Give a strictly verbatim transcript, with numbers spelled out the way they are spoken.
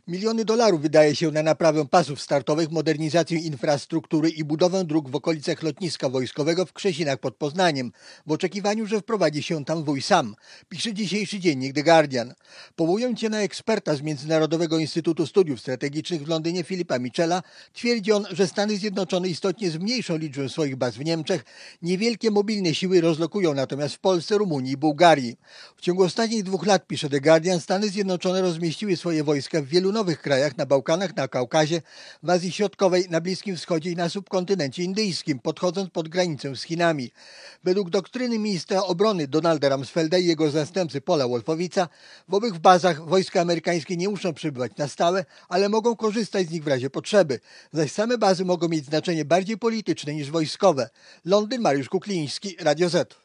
Miliony dolarów wydaje się na naprawę pasów startowych, modernizację infrastruktury i budowę dróg w okolicach lotniska wojskowego w Krzesinach pod Poznaniem, w oczekiwaniu, że wprowadzi się tam wuj sam, pisze dzisiejszy dziennik The Guardian. Powołując się na eksperta z Międzynarodowego Instytutu Studiów Strategicznych w Londynie Filipa Michela, twierdzi on, że Stany Zjednoczone istotnie zmniejszą liczbę swoich baz w Niemczech, niewielkie mobilne siły rozlokują natomiast w Polsce, Rumunii i Bułgarii. W ciągu ostatnich dwóch lat, pisze The Guardian, Stany Zjednoczone rozmieściły swoje wojska w wielu nowych krajach, na Bałkanach, na Kaukazie, w Azji Środkowej, na Bliskim Wschodzie i na subkontynencie indyjskim, podchodząc pod granicę z Chinami. Według doktryny ministra obrony Donalda Rumsfelda i jego zastępcy Paula Wolfowica w owych bazach wojska amerykańskie nie muszą przebywać na stałe, ale mogą korzystać z nich w razie potrzeby, zaś same bazy mogą mieć znaczenie bardziej polityczne niż wojskowe. Londyn, Mariusz Kukliński, Radio Z.